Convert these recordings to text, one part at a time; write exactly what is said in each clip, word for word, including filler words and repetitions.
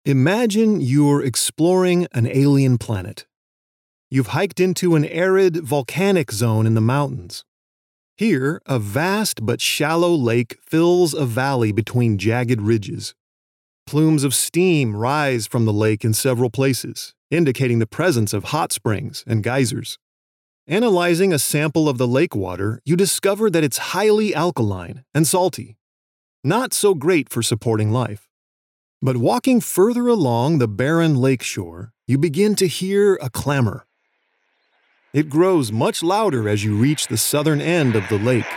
Imagine you're exploring an alien planet. You've hiked into an arid volcanic zone in the mountains. Here, a vast but shallow lake fills a valley between jagged ridges. Plumes of steam rise from the lake in several places, indicating the presence of hot springs and geysers. Analyzing a sample of the lake water, you discover that it's highly alkaline and salty. Not so great for supporting life. But walking further along the barren lake shore, you begin to hear a clamor. It grows much louder as you reach the southern end of the lake.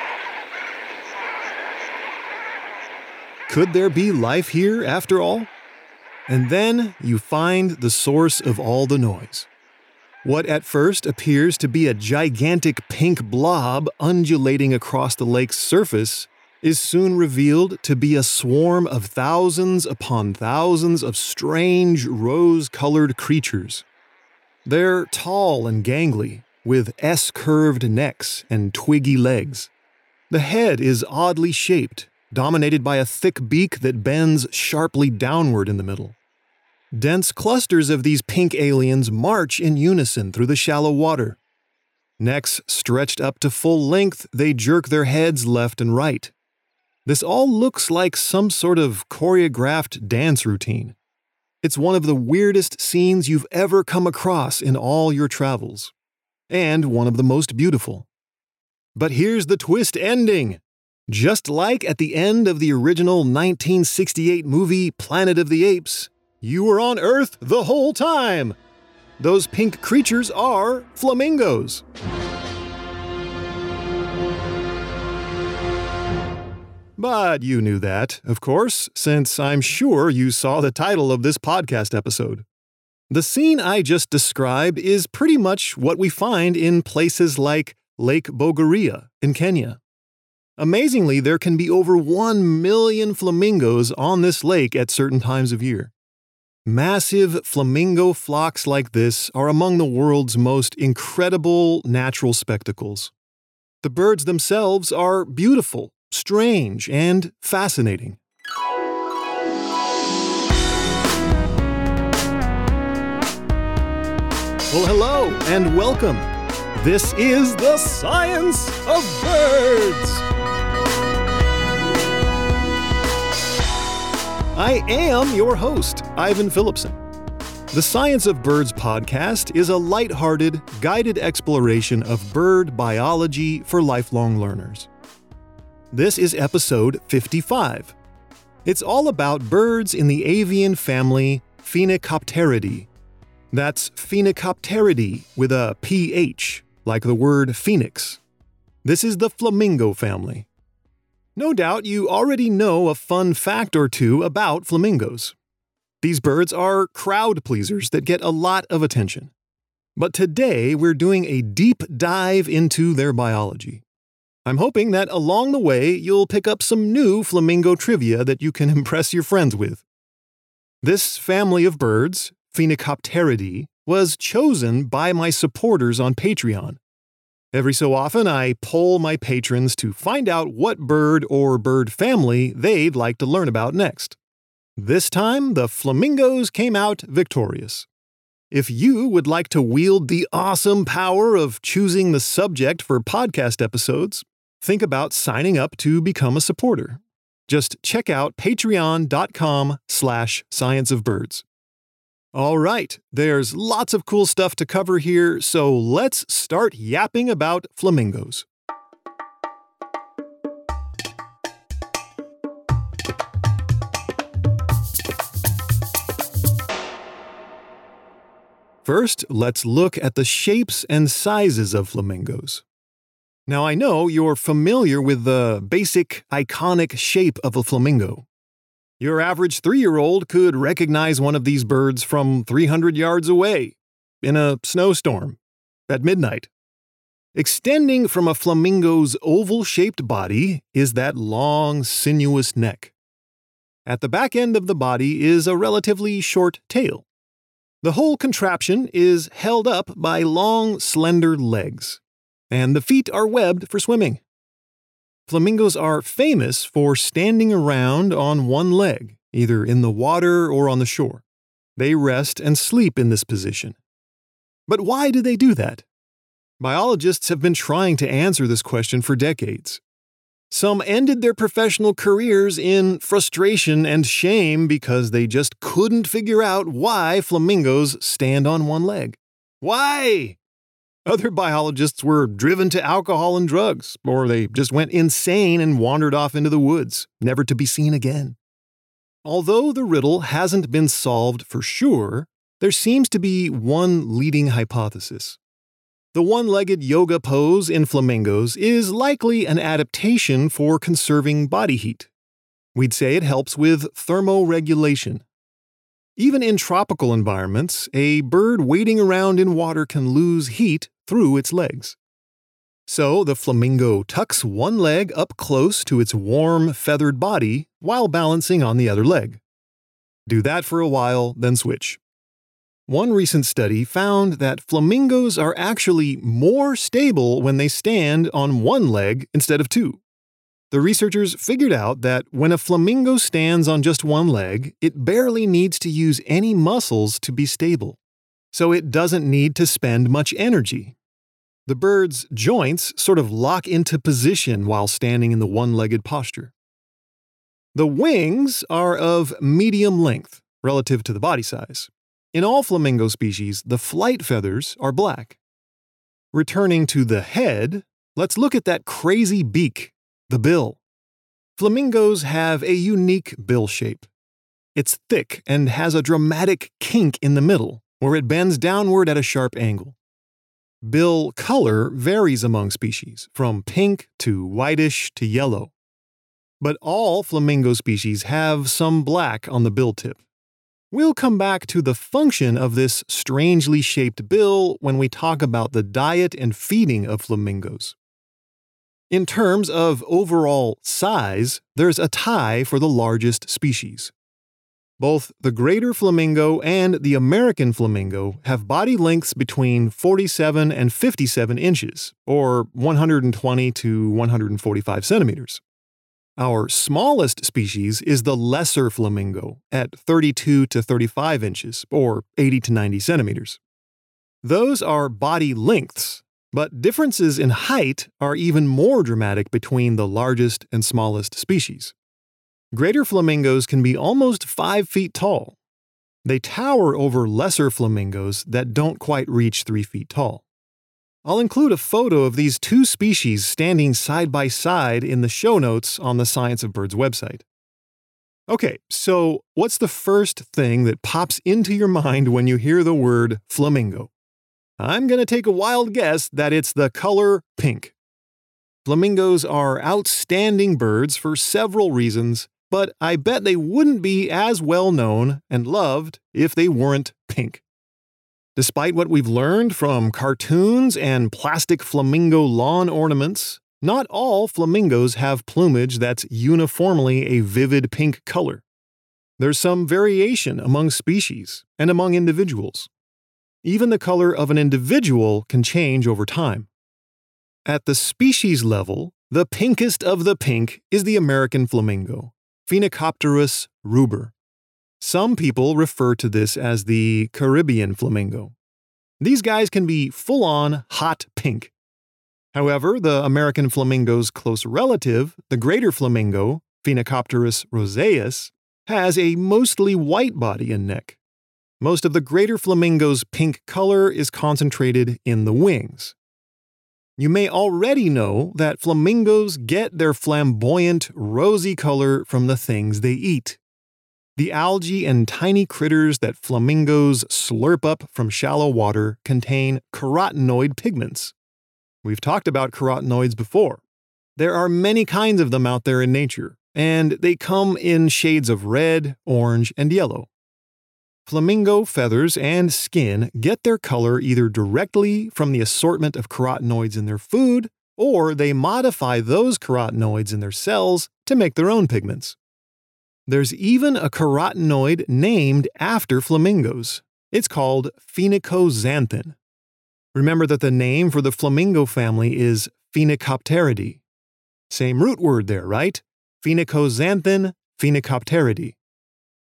Could there be life here after all? And then you find the source of all the noise. What at first appears to be a gigantic pink blob undulating across the lake's surface is soon revealed to be a swarm of thousands upon thousands of strange rose-colored creatures. They're tall and gangly, with S-curved necks and twiggy legs. The head is oddly shaped, dominated by a thick beak that bends sharply downward in the middle. Dense clusters of these pink aliens march in unison through the shallow water. Necks stretched up to full length, they jerk their heads left and right. This all looks like some sort of choreographed dance routine. It's one of the weirdest scenes you've ever come across in all your travels, and one of the most beautiful. But here's the twist ending! Just like at the end of the original nineteen sixty-eight movie Planet of the Apes, you were on Earth the whole time! Those pink creatures are flamingos! But you knew that, of course, since I'm sure you saw the title of this podcast episode. The scene I just described is pretty much what we find in places like Lake Bogoria in Kenya. Amazingly, there can be over one million flamingos on this lake at certain times of year. Massive flamingo flocks like this are among the world's most incredible natural spectacles. The birds themselves are beautiful, strange, and fascinating. Well, hello and welcome. This is the Science of Birds. I am your host, Ivan Phillipson. The Science of Birds podcast is a lighthearted, guided exploration of bird biology for lifelong learners. This is episode fifty-five. It's all about birds in the avian family Phoenicopteridae. That's Phoenicopteridae with a P H, like the word phoenix. This is the flamingo family. No doubt you already know a fun fact or two about flamingos. These birds are crowd pleasers that get a lot of attention. But today we're doing a deep dive into their biology. I'm hoping that along the way you'll pick up some new flamingo trivia that you can impress your friends with. This family of birds, Phoenicopteridae, was chosen by my supporters on Patreon. Every so often I poll my patrons to find out what bird or bird family they'd like to learn about next. This time, the flamingos came out victorious. If you would like to wield the awesome power of choosing the subject for podcast episodes, think about signing up to become a supporter. Just check out patreon.com slash scienceofbirds. All right, there's lots of cool stuff to cover here, so let's start yapping about flamingos. First, let's look at the shapes and sizes of flamingos. Now, I know you're familiar with the basic, iconic shape of a flamingo. Your average three-year-old could recognize one of these birds from three hundred yards away, in a snowstorm, at midnight. Extending from a flamingo's oval-shaped body is that long, sinuous neck. At the back end of the body is a relatively short tail. The whole contraption is held up by long, slender legs, and the feet are webbed for swimming. Flamingos are famous for standing around on one leg, either in the water or on the shore. They rest and sleep in this position. But why do they do that? Biologists have been trying to answer this question for decades. Some ended their professional careers in frustration and shame because they just couldn't figure out why flamingos stand on one leg. Why? Other biologists were driven to alcohol and drugs, or they just went insane and wandered off into the woods, never to be seen again. Although the riddle hasn't been solved for sure, there seems to be one leading hypothesis. The one-legged yoga pose in flamingos is likely an adaptation for conserving body heat. We'd say it helps with thermoregulation. Even in tropical environments, a bird wading around in water can lose heat through its legs. So the flamingo tucks one leg up close to its warm, feathered body while balancing on the other leg. Do that for a while, then switch. One recent study found that flamingos are actually more stable when they stand on one leg instead of two. The researchers figured out that when a flamingo stands on just one leg, it barely needs to use any muscles to be stable, so it doesn't need to spend much energy. The bird's joints sort of lock into position while standing in the one-legged posture. The wings are of medium length relative to the body size. In all flamingo species, the flight feathers are black. Returning to the head, let's look at that crazy beak, the bill. Flamingos have a unique bill shape. It's thick and has a dramatic kink in the middle, where it bends downward at a sharp angle. Bill color varies among species, from pink to whitish to yellow. But all flamingo species have some black on the bill tip. We'll come back to the function of this strangely shaped bill when we talk about the diet and feeding of flamingos. In terms of overall size, there's a tie for the largest species. Both the greater flamingo and the American flamingo have body lengths between forty-seven and fifty-seven inches, or one hundred twenty to one hundred forty-five centimeters. Our smallest species is the lesser flamingo at thirty-two to thirty-five inches, or eighty to ninety centimeters. Those are body lengths, but differences in height are even more dramatic between the largest and smallest species. Greater flamingos can be almost five feet tall. They tower over lesser flamingos that don't quite reach three feet tall. I'll include a photo of these two species standing side by side in the show notes on the Science of Birds website. Okay, so what's the first thing that pops into your mind when you hear the word flamingo? I'm going to take a wild guess that it's the color pink. Flamingos are outstanding birds for several reasons, but I bet they wouldn't be as well known and loved if they weren't pink. Despite what we've learned from cartoons and plastic flamingo lawn ornaments, not all flamingos have plumage that's uniformly a vivid pink color. There's some variation among species and among individuals. Even the color of an individual can change over time. At the species level, the pinkest of the pink is the American flamingo, Phoenicopterus ruber. Some people refer to this as the Caribbean flamingo. These guys can be full-on hot pink. However, the American flamingo's close relative, the greater flamingo, Phoenicopterus roseus, has a mostly white body and neck. Most of the greater flamingo's pink color is concentrated in the wings. You may already know that flamingos get their flamboyant, rosy color from the things they eat. The algae and tiny critters that flamingos slurp up from shallow water contain carotenoid pigments. We've talked about carotenoids before. There are many kinds of them out there in nature, and they come in shades of red, orange, and yellow. Flamingo feathers and skin get their color either directly from the assortment of carotenoids in their food, or they modify those carotenoids in their cells to make their own pigments. There's even a carotenoid named after flamingos. It's called phenikoxanthin. Remember that the name for the flamingo family is Phenicopteridae. Same root word there, right? Phenikoxanthin, Phenicopteridae.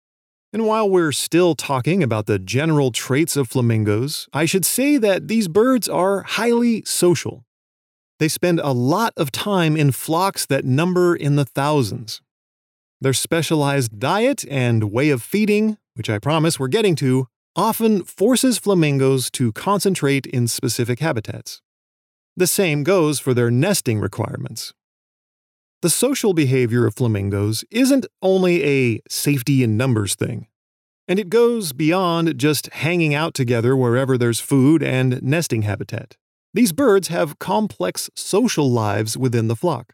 And while we're still talking about the general traits of flamingos, I should say that these birds are highly social. They spend a lot of time in flocks that number in the thousands. Their specialized diet and way of feeding, which I promise we're getting to, often forces flamingos to concentrate in specific habitats. The same goes for their nesting requirements. The social behavior of flamingos isn't only a safety in numbers thing, and it goes beyond just hanging out together wherever there's food and nesting habitat. These birds have complex social lives within the flock.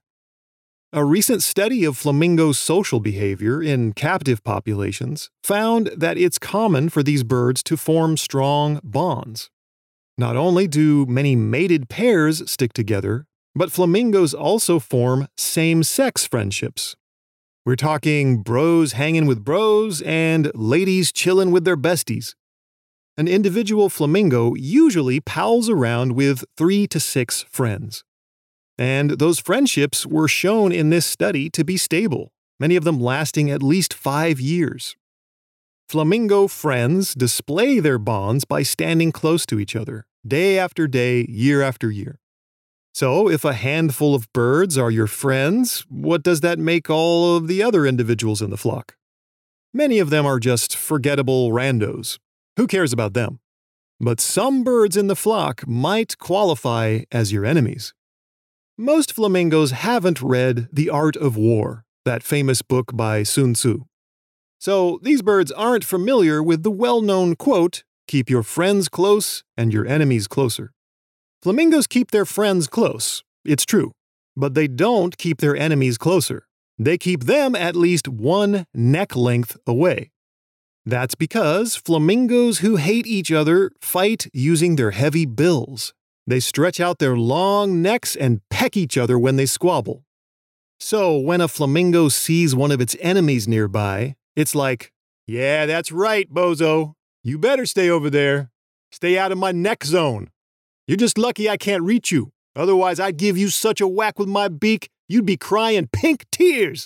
A recent study of flamingo social behavior in captive populations found that it's common for these birds to form strong bonds. Not only do many mated pairs stick together, but flamingos also form same-sex friendships. We're talking bros hanging with bros and ladies chilling with their besties. An individual flamingo usually pals around with three to six friends. And those friendships were shown in this study to be stable, many of them lasting at least five years. Flamingo friends display their bonds by standing close to each other, day after day, year after year. So, if a handful of birds are your friends, what does that make all of the other individuals in the flock? Many of them are just forgettable randos. Who cares about them? But some birds in the flock might qualify as your enemies. Most flamingos haven't read The Art of War, that famous book by Sun Tzu. So, these birds aren't familiar with the well-known quote, "Keep your friends close and your enemies closer." Flamingos keep their friends close, it's true, but they don't keep their enemies closer. They keep them at least one neck length away. That's because flamingos who hate each other fight using their heavy bills. They stretch out their long necks and peck each other when they squabble. So when a flamingo sees one of its enemies nearby, it's like, "Yeah, that's right, bozo. You better stay over there. Stay out of my neck zone. You're just lucky I can't reach you. Otherwise, I'd give you such a whack with my beak, you'd be crying pink tears."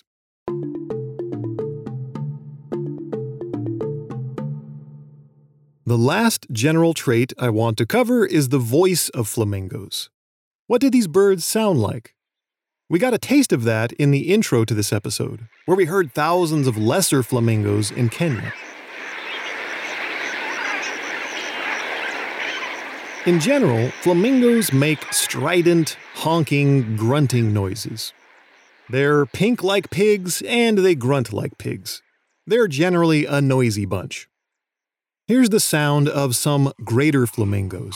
The last general trait I want to cover is the voice of flamingos. What do these birds sound like? We got a taste of that in the intro to this episode, where we heard thousands of lesser flamingos in Kenya. In general, flamingos make strident, honking, grunting noises. They're pink like pigs and they grunt like pigs. They're generally a noisy bunch. Here's the sound of some greater flamingos.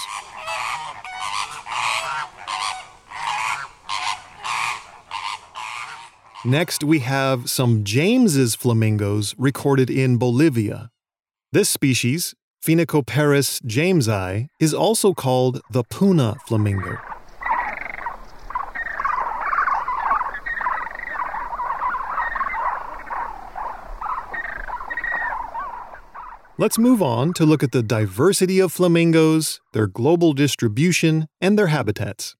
Next, we have some James's flamingos recorded in Bolivia. This species, Phoenicopterus jamesi, is also called the Puna flamingo. Let's move on to look at the diversity of flamingos, their global distribution, and their habitats.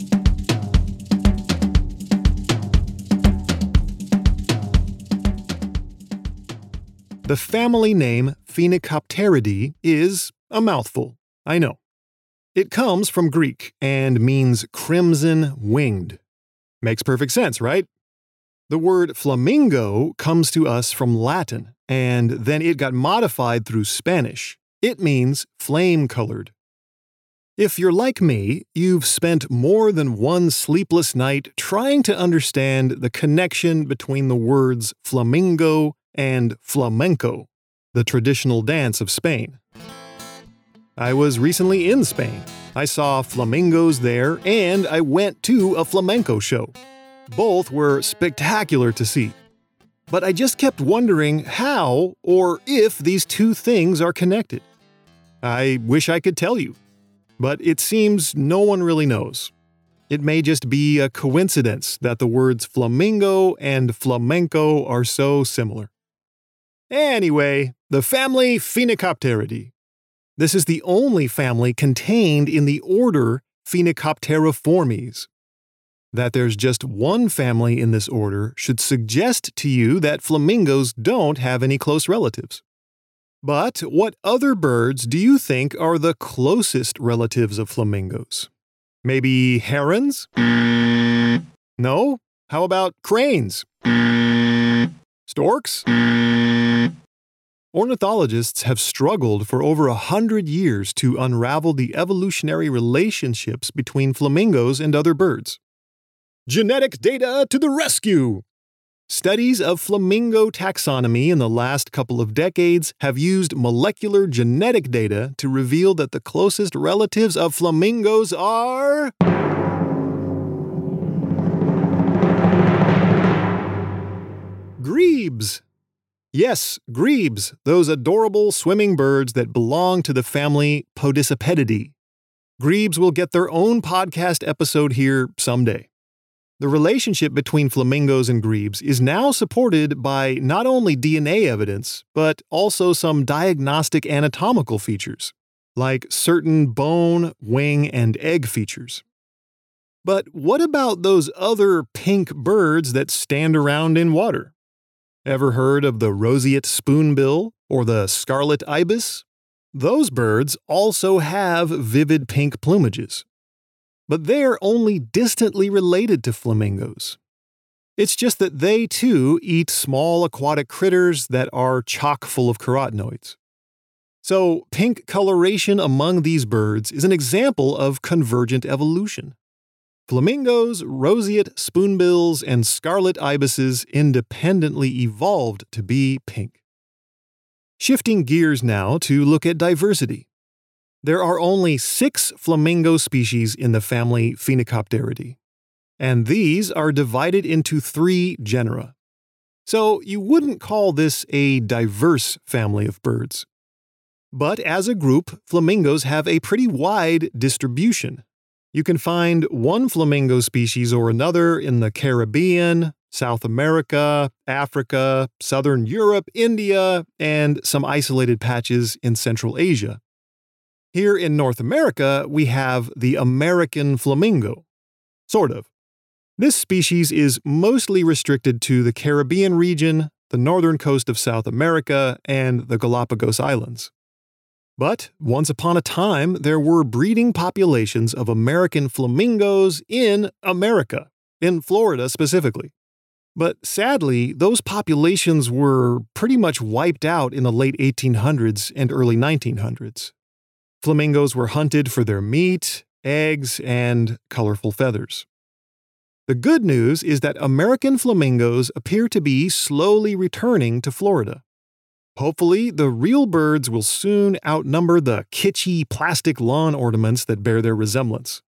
The family name Phoenicopteridae is a mouthful, I know. It comes from Greek and means crimson-winged. Makes perfect sense, right? The word flamingo comes to us from Latin, and then it got modified through Spanish. It means flame-colored. If you're like me, you've spent more than one sleepless night trying to understand the connection between the words flamingo and flamenco, the traditional dance of Spain. I was recently in Spain. I saw flamingos there, and I went to a flamenco show. Both were spectacular to see. But I just kept wondering how or if these two things are connected. I wish I could tell you, but it seems no one really knows. It may just be a coincidence that the words flamingo and flamenco are so similar. Anyway, the family Phoenicopteridae. This is the only family contained in the order Phoenicopteriformes. That there's just one family in this order should suggest to you that flamingos don't have any close relatives. But what other birds do you think are the closest relatives of flamingos? Maybe herons? No? How about cranes? Storks? Ornithologists have struggled for over a hundred years to unravel the evolutionary relationships between flamingos and other birds. Genetic data to the rescue! Studies of flamingo taxonomy in the last couple of decades have used molecular genetic data to reveal that the closest relatives of flamingos are... grebes. Yes, grebes, those adorable swimming birds that belong to the family Podicipedidae. Grebes will get their own podcast episode here someday. The relationship between flamingos and grebes is now supported by not only D N A evidence, but also some diagnostic anatomical features, like certain bone, wing, and egg features. But what about those other pink birds that stand around in water? Ever heard of the roseate spoonbill or the scarlet ibis? Those birds also have vivid pink plumages. But they're only distantly related to flamingos. It's just that they too eat small aquatic critters that are chock full of carotenoids. So, pink coloration among these birds is an example of convergent evolution. Flamingos, roseate spoonbills, and scarlet ibises independently evolved to be pink. Shifting gears now to look at diversity. There are only six flamingo species in the family Phoenicopteridae, and these are divided into three genera. So you wouldn't call this a diverse family of birds. But as a group, flamingos have a pretty wide distribution. You can find one flamingo species or another in the Caribbean, South America, Africa, Southern Europe, India, and some isolated patches in Central Asia. Here in North America, we have the American flamingo. Sort of. This species is mostly restricted to the Caribbean region, the northern coast of South America, and the Galapagos Islands. But once upon a time, there were breeding populations of American flamingos in America, in Florida specifically. But sadly, those populations were pretty much wiped out in the late eighteen hundreds and early nineteen hundreds. Flamingos were hunted for their meat, eggs, and colorful feathers. The good news is that American flamingos appear to be slowly returning to Florida. Hopefully, the real birds will soon outnumber the kitschy plastic lawn ornaments that bear their resemblance.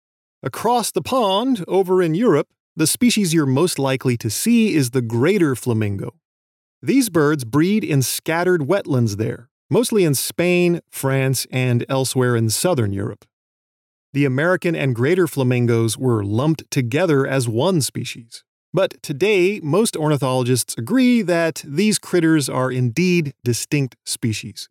Across the pond, over in Europe, the species you're most likely to see is the greater flamingo. These birds breed in scattered wetlands there, mostly in Spain, France, and elsewhere in southern Europe. The American and greater flamingos were lumped together as one species. But today, most ornithologists agree that these critters are indeed distinct species.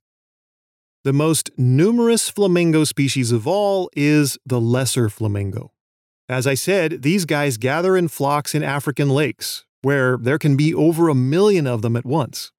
The most numerous flamingo species of all is the lesser flamingo. As I said, these guys gather in flocks in African lakes, where there can be over a million of them at once.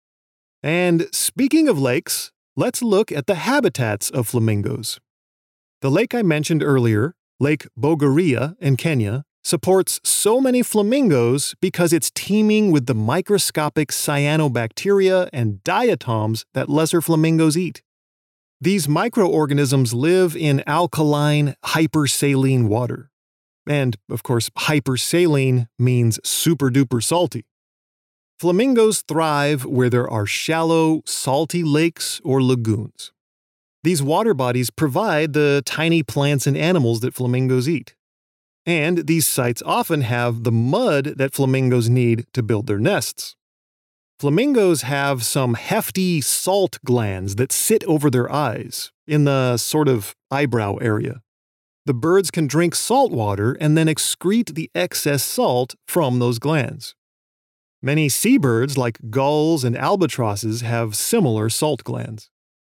And speaking of lakes, let's look at the habitats of flamingos. The lake I mentioned earlier, Lake Bogoria in Kenya, supports so many flamingos because it's teeming with the microscopic cyanobacteria and diatoms that lesser flamingos eat. These microorganisms live in alkaline, hypersaline water. And, of course, hypersaline means super-duper salty. Flamingos thrive where there are shallow, salty lakes or lagoons. These water bodies provide the tiny plants and animals that flamingos eat. And these sites often have the mud that flamingos need to build their nests. Flamingos have some hefty salt glands that sit over their eyes, in the sort of eyebrow area. The birds can drink salt water and then excrete the excess salt from those glands. Many seabirds, like gulls and albatrosses, have similar salt glands.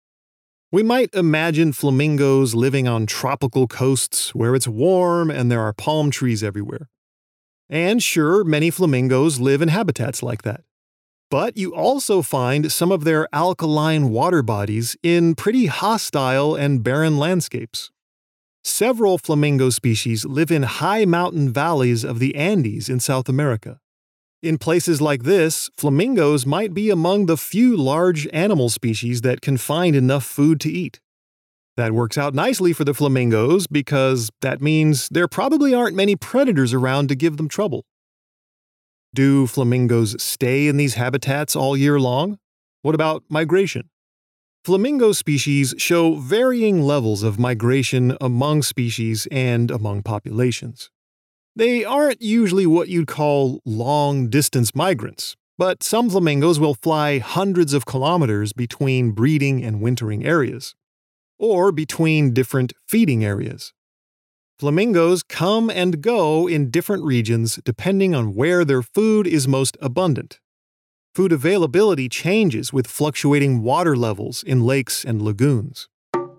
We might imagine flamingos living on tropical coasts where it's warm and there are palm trees everywhere. And sure, many flamingos live in habitats like that. But you also find some of their alkaline water bodies in pretty hostile and barren landscapes. Several flamingo species live in high mountain valleys of the Andes in South America. In places like this, flamingos might be among the few large animal species that can find enough food to eat. That works out nicely for the flamingos because that means there probably aren't many predators around to give them trouble. Do flamingos stay in these habitats all year long? What about migration? Flamingo species show varying levels of migration among species and among populations. They aren't usually what you'd call long-distance migrants, but some flamingos will fly hundreds of kilometers between breeding and wintering areas, or between different feeding areas. Flamingos come and go in different regions depending on where their food is most abundant. Food availability changes with fluctuating water levels in lakes and lagoons.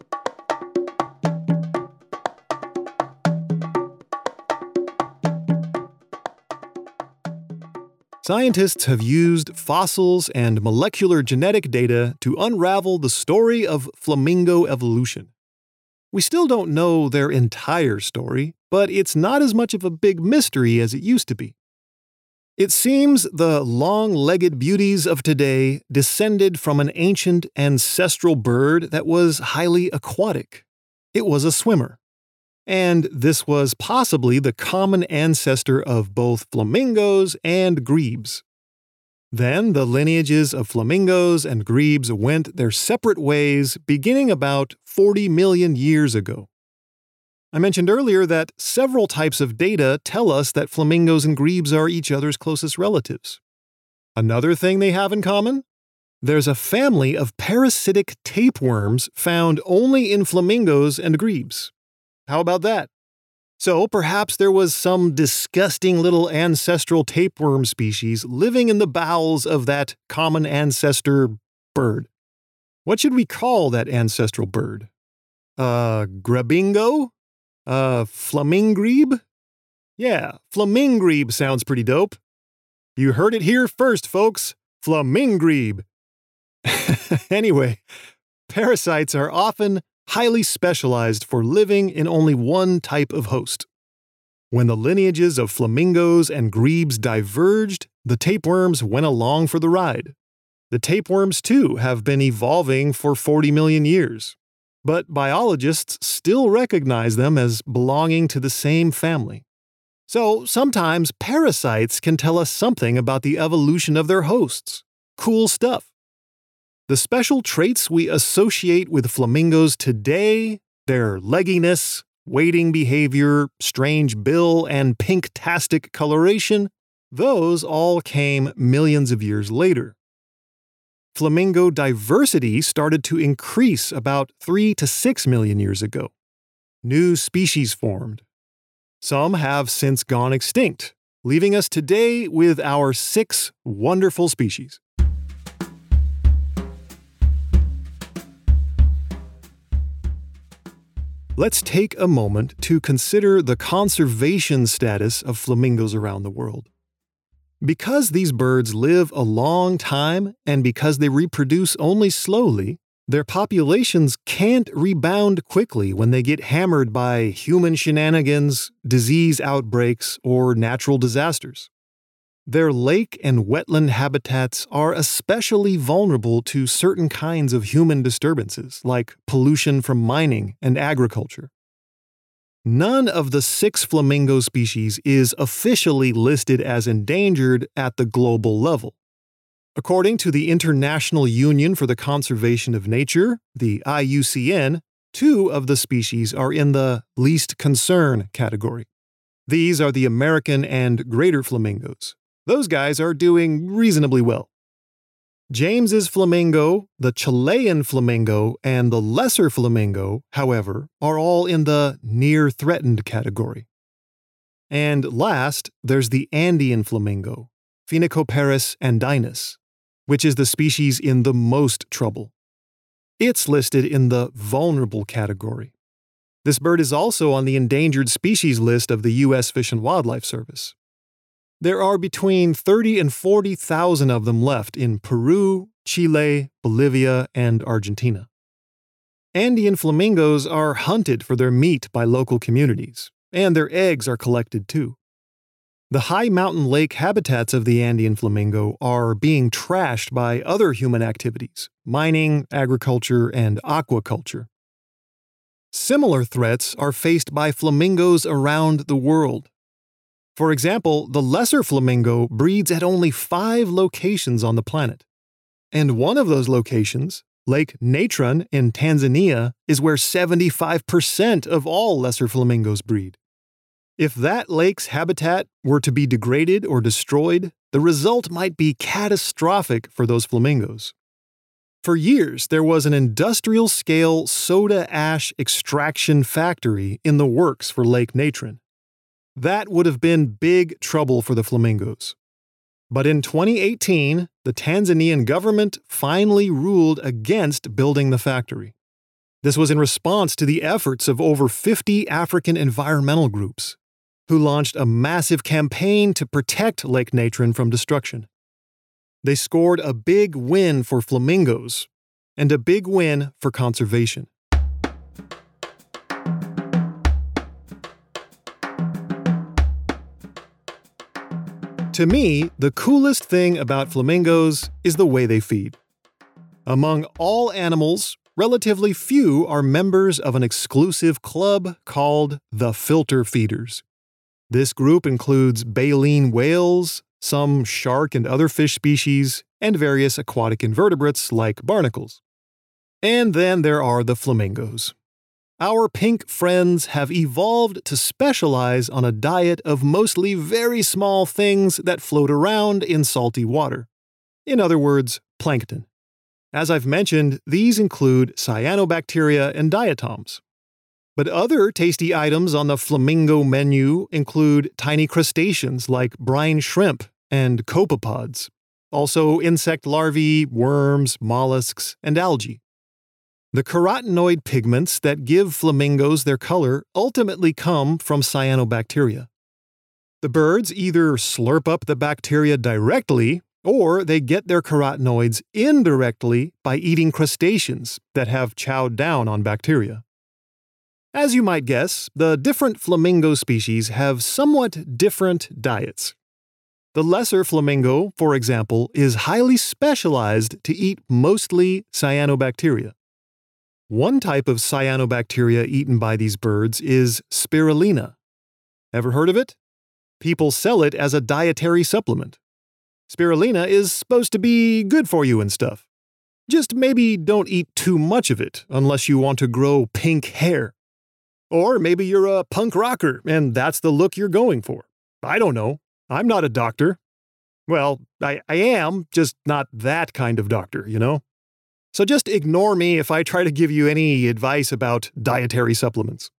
Scientists have used fossils and molecular genetic data to unravel the story of flamingo evolution. We still don't know their entire story, but it's not as much of a big mystery as it used to be. It seems the long-legged beauties of today descended from an ancient ancestral bird that was highly aquatic. It was a swimmer. And this was possibly the common ancestor of both flamingos and grebes. Then the lineages of flamingos and grebes went their separate ways beginning about forty million years ago. I mentioned earlier that several types of data tell us that flamingos and grebes are each other's closest relatives. Another thing they have in common? There's a family of parasitic tapeworms found only in flamingos and grebes. How about that? So perhaps there was some disgusting little ancestral tapeworm species living in the bowels of that common ancestor bird. What should we call that ancestral bird? Uh, grebingo? Uh, flamingrebe? Yeah, flamingrebe sounds pretty dope. You heard it here first, folks. Flamingrebe. Anyway, parasites are often highly specialized for living in only one type of host. When the lineages of flamingos and grebes diverged, the tapeworms went along for the ride. The tapeworms, too, have been evolving for forty million years, but biologists still recognize them as belonging to the same family. So sometimes parasites can tell us something about the evolution of their hosts. Cool stuff. The special traits we associate with flamingos today, their legginess, wading behavior, strange bill, and pink-tastic coloration, those all came millions of years later. Flamingo diversity started to increase about three to six million years ago. New species formed. Some have since gone extinct, leaving us today with our six wonderful species. Let's take a moment to consider the conservation status of flamingos around the world. Because these birds live a long time and because they reproduce only slowly, their populations can't rebound quickly when they get hammered by human shenanigans, disease outbreaks, or natural disasters. Their lake and wetland habitats are especially vulnerable to certain kinds of human disturbances, like pollution from mining and agriculture. None of the six flamingo species is officially listed as endangered at the global level. According to the International Union for the Conservation of Nature, the I U C N, two of the species are in the least concern category. These are the American and greater flamingos. Those guys are doing reasonably well. James's flamingo, the Chilean flamingo, and the lesser flamingo, however, are all in the near-threatened category. And last, there's the Andean flamingo, Phoenicoparus andinus, which is the species in the most trouble. It's listed in the vulnerable category. This bird is also on the endangered species list of the U S Fish and Wildlife Service. There are between thirty and forty thousand of them left in Peru, Chile, Bolivia, and Argentina. Andean flamingos are hunted for their meat by local communities, and their eggs are collected too. The high mountain lake habitats of the Andean flamingo are being trashed by other human activities, mining, agriculture, and aquaculture. Similar threats are faced by flamingos around the world. For example, the lesser flamingo breeds at only five locations on the planet. And one of those locations, Lake Natron in Tanzania, is where seventy-five percent of all lesser flamingos breed. If that lake's habitat were to be degraded or destroyed, the result might be catastrophic for those flamingos. For years, there was an industrial-scale soda ash extraction factory in the works for Lake Natron. That would have been big trouble for the flamingos. But in twenty eighteen, the Tanzanian government finally ruled against building the factory. This was in response to the efforts of over fifty African environmental groups, who launched a massive campaign to protect Lake Natron from destruction. They scored a big win for flamingos and a big win for conservation. To me, the coolest thing about flamingos is the way they feed. Among all animals, relatively few are members of an exclusive club called the filter feeders. This group includes baleen whales, some shark and other fish species, and various aquatic invertebrates like barnacles. And then there are the flamingos. Our pink friends have evolved to specialize on a diet of mostly very small things that float around in salty water. In other words, plankton. As I've mentioned, these include cyanobacteria and diatoms. But other tasty items on the flamingo menu include tiny crustaceans like brine shrimp and copepods, also insect larvae, worms, mollusks, and algae. The carotenoid pigments that give flamingos their color ultimately come from cyanobacteria. The birds either slurp up the bacteria directly, or they get their carotenoids indirectly by eating crustaceans that have chowed down on bacteria. As you might guess, the different flamingo species have somewhat different diets. The lesser flamingo, for example, is highly specialized to eat mostly cyanobacteria. One type of cyanobacteria eaten by these birds is spirulina. Ever heard of it? People sell it as a dietary supplement. Spirulina is supposed to be good for you and stuff. Just maybe don't eat too much of it unless you want to grow pink hair. Or maybe you're a punk rocker and that's the look you're going for. I don't know. I'm not a doctor. Well, I, I am, just not that kind of doctor, you know? So just ignore me if I try to give you any advice about dietary supplements.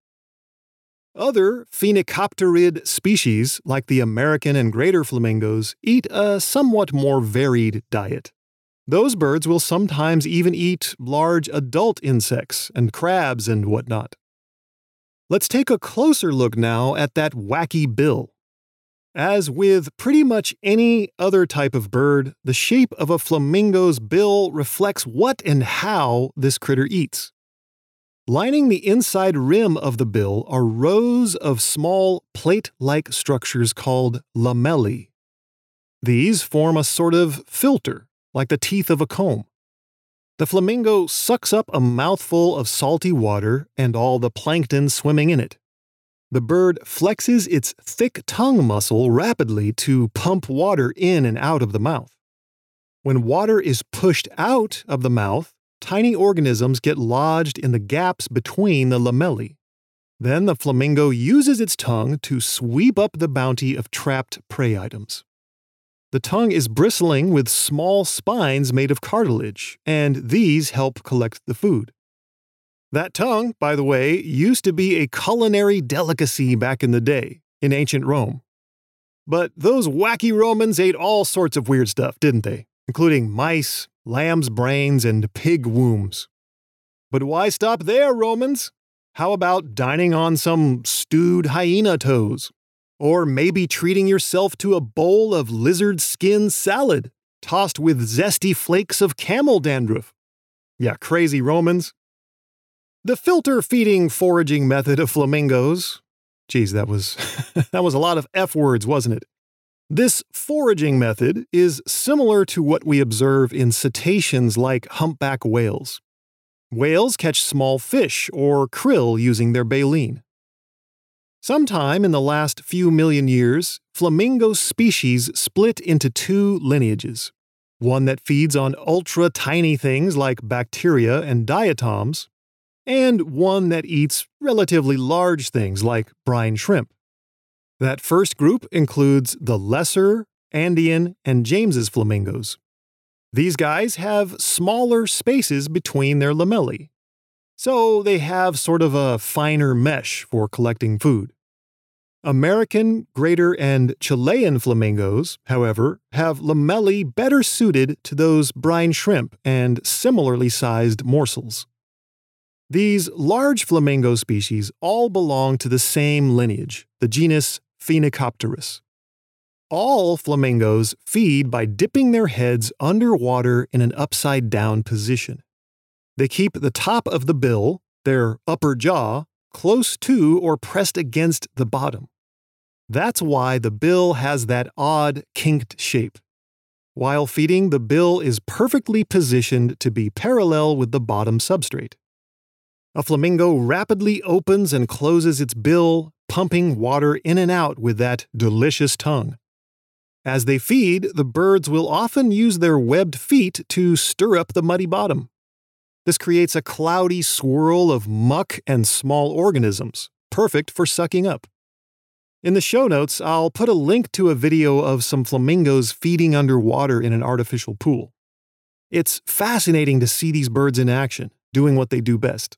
Other phenacopterid species, like the American and greater flamingos, eat a somewhat more varied diet. Those birds will sometimes even eat large adult insects and crabs and whatnot. Let's take a closer look now at that wacky bill. As with pretty much any other type of bird, the shape of a flamingo's bill reflects what and how this critter eats. Lining the inside rim of the bill are rows of small plate-like structures called lamellae. These form a sort of filter, like the teeth of a comb. The flamingo sucks up a mouthful of salty water and all the plankton swimming in it. The bird flexes its thick tongue muscle rapidly to pump water in and out of the mouth. When water is pushed out of the mouth, tiny organisms get lodged in the gaps between the lamellae. Then the flamingo uses its tongue to sweep up the bounty of trapped prey items. The tongue is bristling with small spines made of cartilage, and these help collect the food. That tongue, by the way, used to be a culinary delicacy back in the day, in ancient Rome. But those wacky Romans ate all sorts of weird stuff, didn't they? Including mice, lamb's brains, and pig wombs. But why stop there, Romans? How about dining on some stewed hyena toes? Or maybe treating yourself to a bowl of lizard skin salad, tossed with zesty flakes of camel dandruff. Yeah, crazy Romans. The filter feeding foraging method of flamingos. Geez, that was that was a lot of F words, wasn't it? This foraging method is similar to what we observe in cetaceans like humpback whales. Whales catch small fish or krill using their baleen. Sometime in the last few million years, flamingo species split into two lineages. One that feeds on ultra-tiny things like bacteria and diatoms, and one that eats relatively large things like brine shrimp. That first group includes the lesser, Andean, and James's flamingos. These guys have smaller spaces between their lamellae, so they have sort of a finer mesh for collecting food. American, greater, and Chilean flamingos, however, have lamellae better suited to those brine shrimp and similarly sized morsels. These large flamingo species all belong to the same lineage, the genus Phoenicopterus. All flamingos feed by dipping their heads underwater in an upside-down position. They keep the top of the bill, their upper jaw, close to or pressed against the bottom. That's why the bill has that odd, kinked shape. While feeding, the bill is perfectly positioned to be parallel with the bottom substrate. A flamingo rapidly opens and closes its bill, pumping water in and out with that delicious tongue. As they feed, the birds will often use their webbed feet to stir up the muddy bottom. This creates a cloudy swirl of muck and small organisms, perfect for sucking up. In the show notes, I'll put a link to a video of some flamingos feeding underwater in an artificial pool. It's fascinating to see these birds in action, doing what they do best.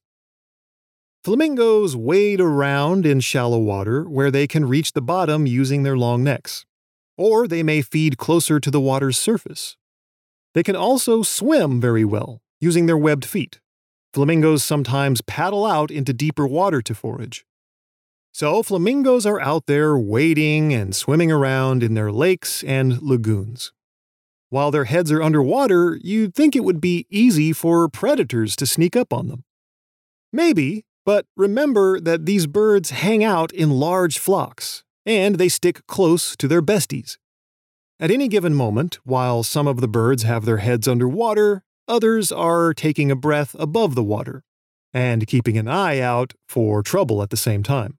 Flamingos wade around in shallow water where they can reach the bottom using their long necks, or they may feed closer to the water's surface. They can also swim very well, using their webbed feet. Flamingos sometimes paddle out into deeper water to forage. So flamingos are out there wading and swimming around in their lakes and lagoons. While their heads are underwater, you'd think it would be easy for predators to sneak up on them. Maybe, but remember that these birds hang out in large flocks, and they stick close to their besties. At any given moment, while some of the birds have their heads underwater, others are taking a breath above the water, and keeping an eye out for trouble at the same time.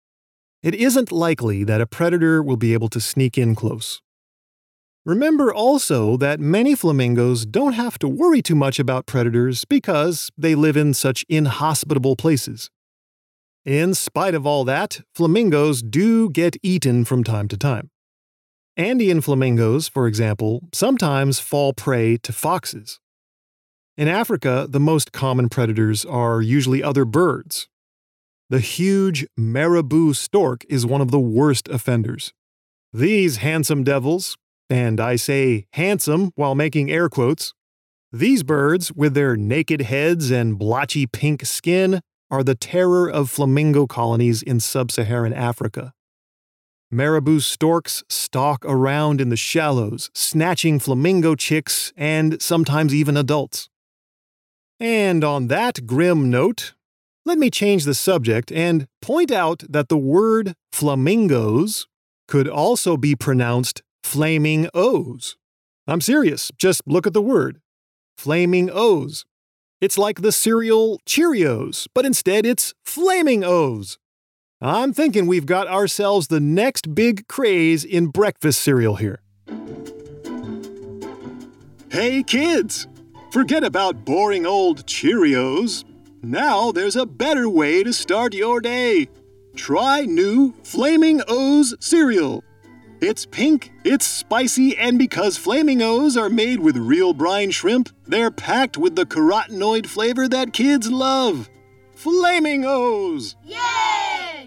It isn't likely that a predator will be able to sneak in close. Remember also that many flamingos don't have to worry too much about predators because they live in such inhospitable places. In spite of all that, flamingos do get eaten from time to time. Andean flamingos, for example, sometimes fall prey to foxes. In Africa, the most common predators are usually other birds. The huge marabou stork is one of the worst offenders. These handsome devils, and I say handsome while making air quotes, these birds, with their naked heads and blotchy pink skin, are the terror of flamingo colonies in sub-Saharan Africa. Marabou storks stalk around in the shallows, snatching flamingo chicks and sometimes even adults. And on that grim note, let me change the subject and point out that the word flamingos could also be pronounced flaming O's. I'm serious, just look at the word. Flaming O's. It's like the cereal Cheerios, but instead it's flaming O's. I'm thinking we've got ourselves the next big craze in breakfast cereal here. Hey kids! Forget about boring old Cheerios. Now there's a better way to start your day. Try new Flaming O's cereal. It's pink, it's spicy, and because Flaming O's are made with real brine shrimp, they're packed with the carotenoid flavor that kids love. Flaming O's! Yay!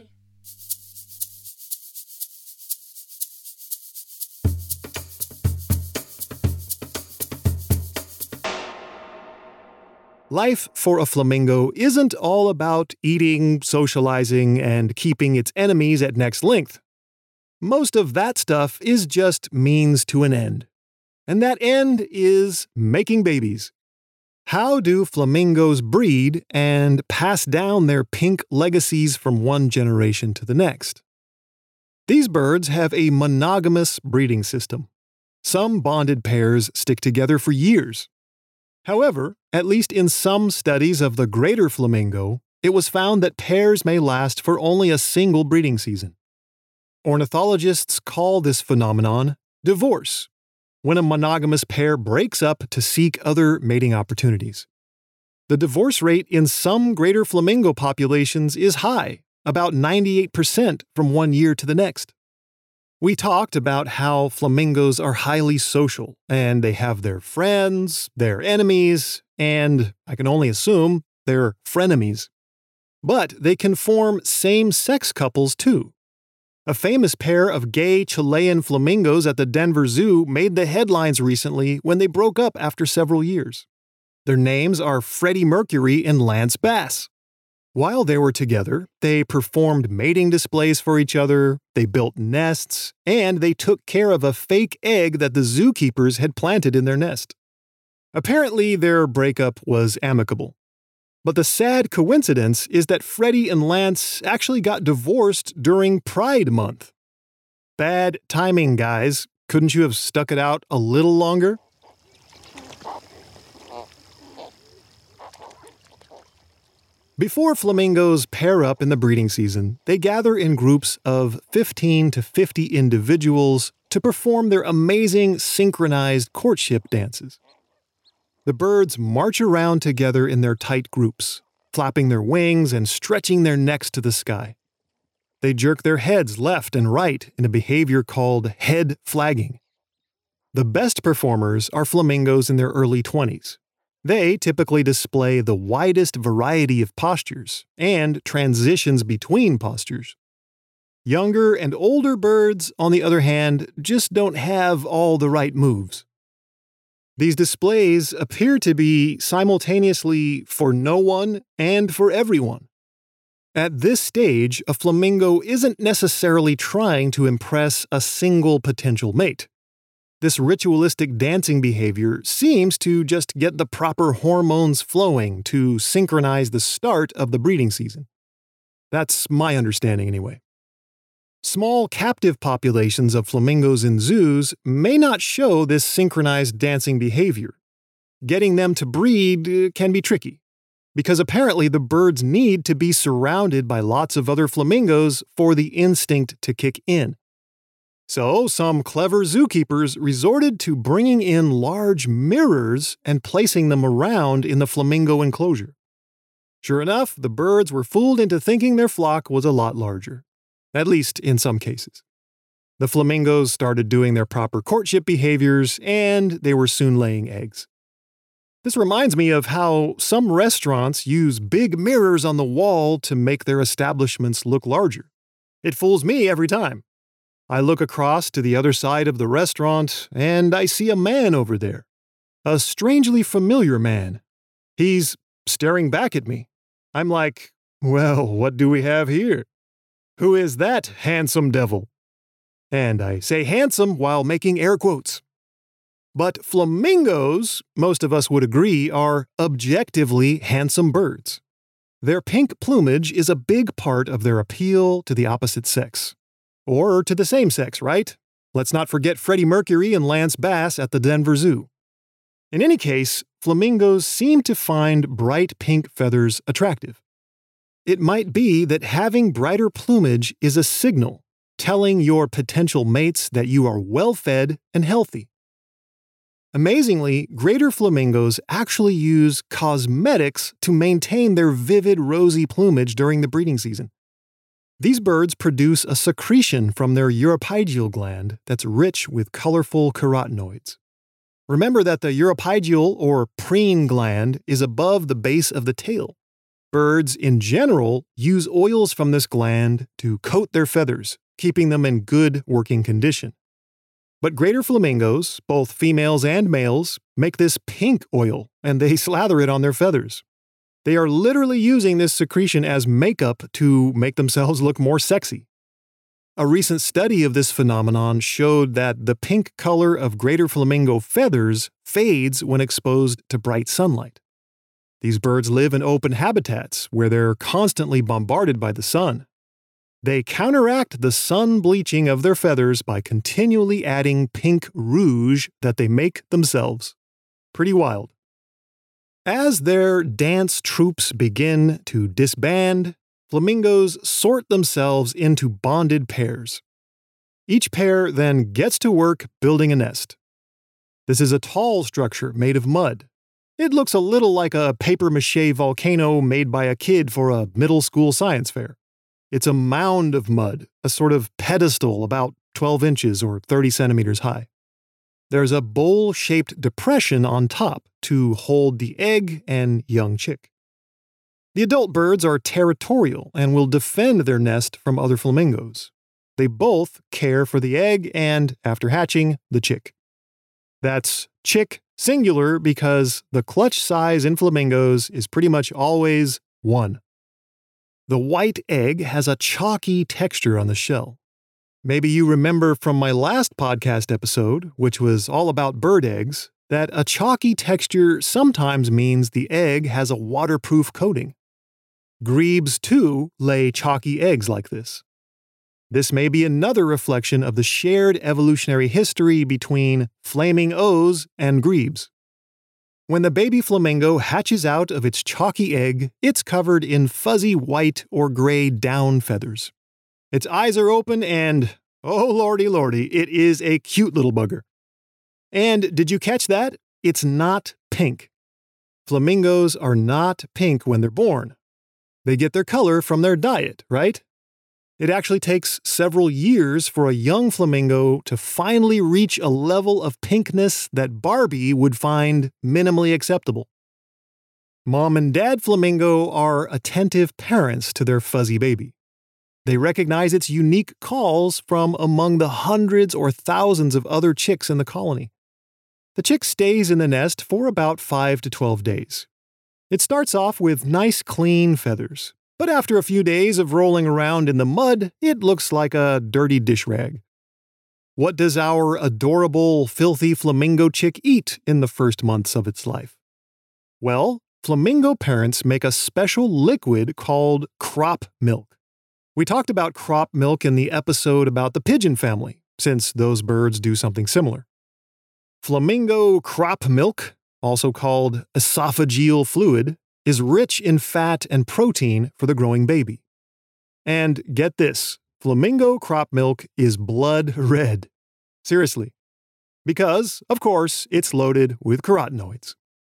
Life for a flamingo isn't all about eating, socializing, and keeping its enemies at next length. Most of that stuff is just means to an end. And that end is making babies. How do flamingos breed and pass down their pink legacies from one generation to the next? These birds have a monogamous breeding system. Some bonded pairs stick together for years. However, at least in some studies of the greater flamingo, it was found that pairs may last for only a single breeding season. Ornithologists call this phenomenon divorce, when a monogamous pair breaks up to seek other mating opportunities. The divorce rate in some greater flamingo populations is high, about ninety-eight percent from one year to the next. We talked about how flamingos are highly social, and they have their friends, their enemies, and, I can only assume, their frenemies. But they can form same-sex couples too. A famous pair of gay Chilean flamingos at the Denver Zoo made the headlines recently when they broke up after several years. Their names are Freddie Mercury and Lance Bass. While they were together, they performed mating displays for each other, they built nests, and they took care of a fake egg that the zookeepers had planted in their nest. Apparently, their breakup was amicable. But the sad coincidence is that Freddie and Lance actually got divorced during Pride Month. Bad timing, guys. Couldn't you have stuck it out a little longer? Before flamingos pair up in the breeding season, they gather in groups of fifteen to fifty individuals to perform their amazing synchronized courtship dances. The birds march around together in their tight groups, flapping their wings and stretching their necks to the sky. They jerk their heads left and right in a behavior called head flagging. The best performers are flamingos in their early twenties. They typically display the widest variety of postures and transitions between postures. Younger and older birds, on the other hand, just don't have all the right moves. These displays appear to be simultaneously for no one and for everyone. At this stage, a flamingo isn't necessarily trying to impress a single potential mate. This ritualistic dancing behavior seems to just get the proper hormones flowing to synchronize the start of the breeding season. That's my understanding anyway. Small captive populations of flamingos in zoos may not show this synchronized dancing behavior. Getting them to breed can be tricky, because apparently the birds need to be surrounded by lots of other flamingos for the instinct to kick in. So, some clever zookeepers resorted to bringing in large mirrors and placing them around in the flamingo enclosure. Sure enough, the birds were fooled into thinking their flock was a lot larger, at least in some cases. The flamingos started doing their proper courtship behaviors, and they were soon laying eggs. This reminds me of how some restaurants use big mirrors on the wall to make their establishments look larger. It fools me every time. I look across to the other side of the restaurant, and I see a man over there. A strangely familiar man. He's staring back at me. I'm like, well, what do we have here? Who is that handsome devil? And I say handsome while making air quotes. But flamingos, most of us would agree, are objectively handsome birds. Their pink plumage is a big part of their appeal to the opposite sex. Or to the same sex, right? Let's not forget Freddie Mercury and Lance Bass at the Denver Zoo. In any case, flamingos seem to find bright pink feathers attractive. It might be that having brighter plumage is a signal, telling your potential mates that you are well-fed and healthy. Amazingly, greater flamingos actually use cosmetics to maintain their vivid rosy plumage during the breeding season. These birds produce a secretion from their uropygial gland that's rich with colorful carotenoids. Remember that the uropygial or preen gland is above the base of the tail. Birds, in general, use oils from this gland to coat their feathers, keeping them in good working condition. But greater flamingos, both females and males, make this pink oil, and they slather it on their feathers. They are literally using this secretion as makeup to make themselves look more sexy. A recent study of this phenomenon showed that the pink color of greater flamingo feathers fades when exposed to bright sunlight. These birds live in open habitats where they're constantly bombarded by the sun. They counteract the sun bleaching of their feathers by continually adding pink rouge that they make themselves. Pretty wild. As their dance troupes begin to disband, flamingos sort themselves into bonded pairs. Each pair then gets to work building a nest. This is a tall structure made of mud. It looks a little like a papier-mâché volcano made by a kid for a middle school science fair. It's a mound of mud, a sort of pedestal about twelve inches or thirty centimeters high. There's a bowl-shaped depression on top to hold the egg and young chick. The adult birds are territorial and will defend their nest from other flamingos. They both care for the egg and, after hatching, the chick. That's chick singular because the clutch size in flamingos is pretty much always one. The white egg has a chalky texture on the shell. Maybe you remember from my last podcast episode, which was all about bird eggs, that a chalky texture sometimes means the egg has a waterproof coating. Grebes, too, lay chalky eggs like this. This may be another reflection of the shared evolutionary history between flaming O's and grebes. When the baby flamingo hatches out of its chalky egg, it's covered in fuzzy white or gray down feathers. Its eyes are open and, oh lordy lordy, it is a cute little bugger. And did you catch that? It's not pink. Flamingos are not pink when they're born. They get their color from their diet, right? It actually takes several years for a young flamingo to finally reach a level of pinkness that Barbie would find minimally acceptable. Mom and dad flamingo are attentive parents to their fuzzy baby. They recognize its unique calls from among the hundreds or thousands of other chicks in the colony. The chick stays in the nest for about five to twelve days. It starts off with nice clean feathers. But after a few days of rolling around in the mud, it looks like a dirty dish rag. What does our adorable, filthy flamingo chick eat in the first months of its life? Well, flamingo parents make a special liquid called crop milk. We talked about crop milk in the episode about the pigeon family, since those birds do something similar. Flamingo crop milk, also called esophageal fluid, is rich in fat and protein for the growing baby. And get this, flamingo crop milk is blood red. Seriously. Because, of course, it's loaded with carotenoids.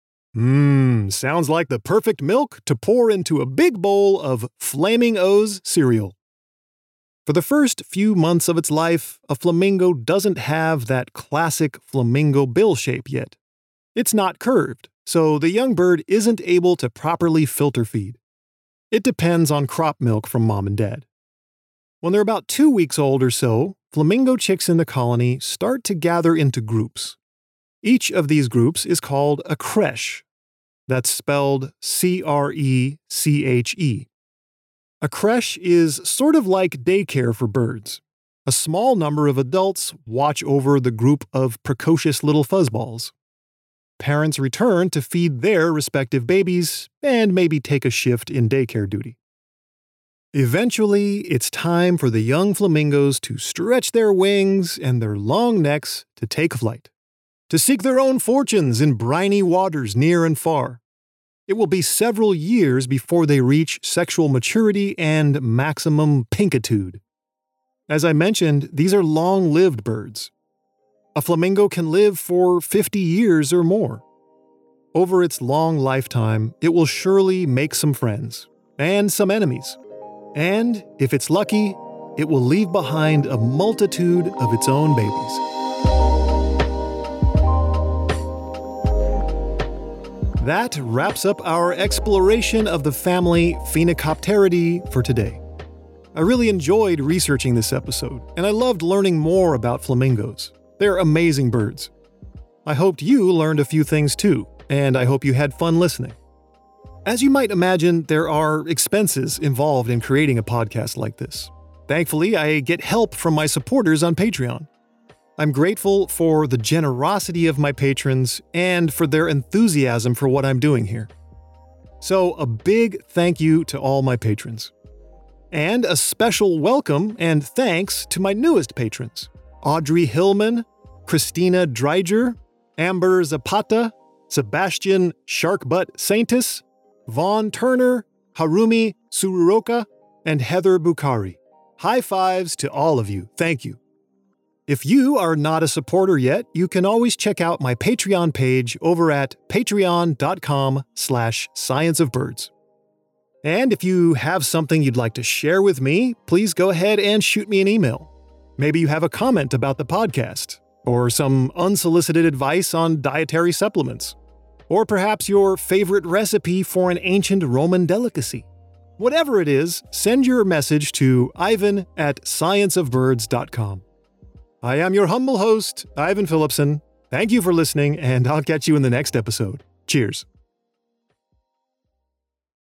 Mmm, sounds like the perfect milk to pour into a big bowl of Flaming O's cereal. For the first few months of its life, a flamingo doesn't have that classic flamingo bill shape yet. It's not curved, so the young bird isn't able to properly filter feed. It depends on crop milk from mom and dad. When they're about two weeks old or so, flamingo chicks in the colony start to gather into groups. Each of these groups is called a creche. That's spelled C R E C H E. A creche is sort of like daycare for birds. A small number of adults watch over the group of precocious little fuzzballs. Parents return to feed their respective babies and maybe take a shift in daycare duty. Eventually, it's time for the young flamingos to stretch their wings and their long necks to take flight, to seek their own fortunes in briny waters near and far. It will be several years before they reach sexual maturity and maximum pinkitude. As I mentioned, these are long-lived birds. A flamingo can live for fifty years or more. Over its long lifetime, it will surely make some friends and some enemies. And, if it's lucky, it will leave behind a multitude of its own babies. That wraps up our exploration of the family Phaenicopteridae for today. I really enjoyed researching this episode, and I loved learning more about flamingos. They're amazing birds. I hoped you learned a few things too, and I hope you had fun listening. As you might imagine, there are expenses involved in creating a podcast like this. Thankfully, I get help from my supporters on Patreon. I'm grateful for the generosity of my patrons and for their enthusiasm for what I'm doing here. So, a big thank you to all my patrons. And a special welcome and thanks to my newest patrons, Audrey Hillman, Christina Dreiger, Amber Zapata, Sebastian Sharkbutt Saintis, Vaughn Turner, Harumi Tsuruoka, and Heather Bukhari. High fives to all of you. Thank you. If you are not a supporter yet, you can always check out my Patreon page over at patreon.com slash scienceofbirds. And if you have something you'd like to share with me, please go ahead and shoot me an email. Maybe you have a comment about the podcast, or some unsolicited advice on dietary supplements, or perhaps your favorite recipe for an ancient Roman delicacy. Whatever it is, send your message to Ivan at scienceofbirds dot com. I am your humble host, Ivan Phillipson. Thank you for listening, and I'll catch you in the next episode. Cheers.